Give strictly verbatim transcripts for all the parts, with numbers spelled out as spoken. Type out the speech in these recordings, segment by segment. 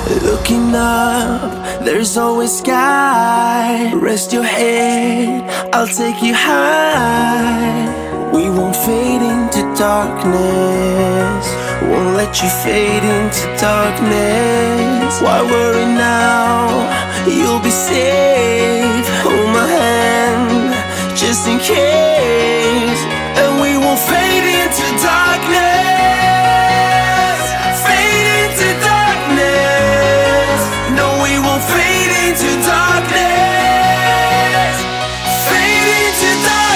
Looking up, there's always sky. Rest your head, I'll take you high. We won't fade into darkness, won't let you fade into darkness. Why worry now? You'll be safe. Hold my hand, just in case. And we won't fade into darkness, fade into darkness. No, we won't fade into darkness, fade into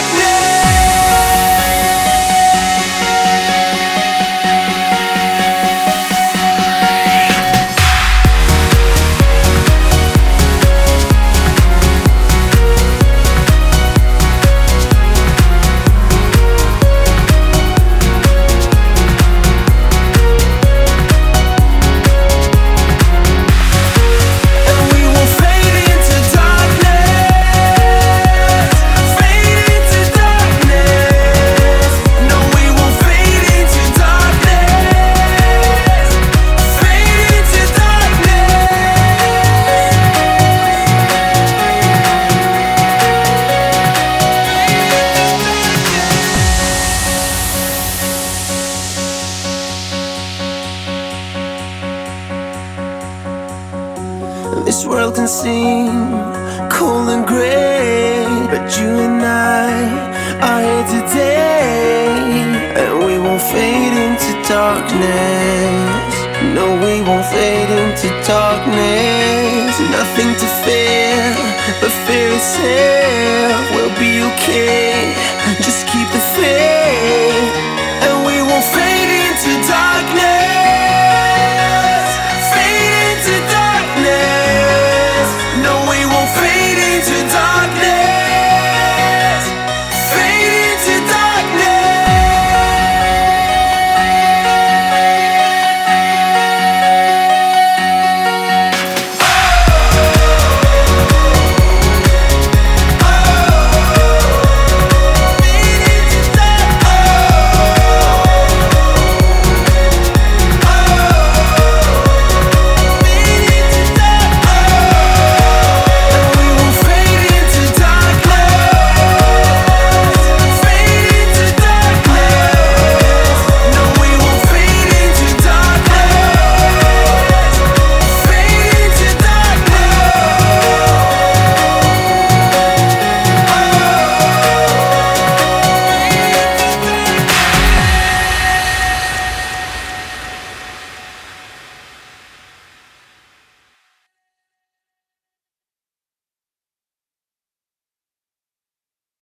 This world can seem cold and gray, but you and I are here today. And we won't fade into darkness, no, we won't fade into darkness. Nothing to fear but fear itself. We'll be okay, just keep the faith.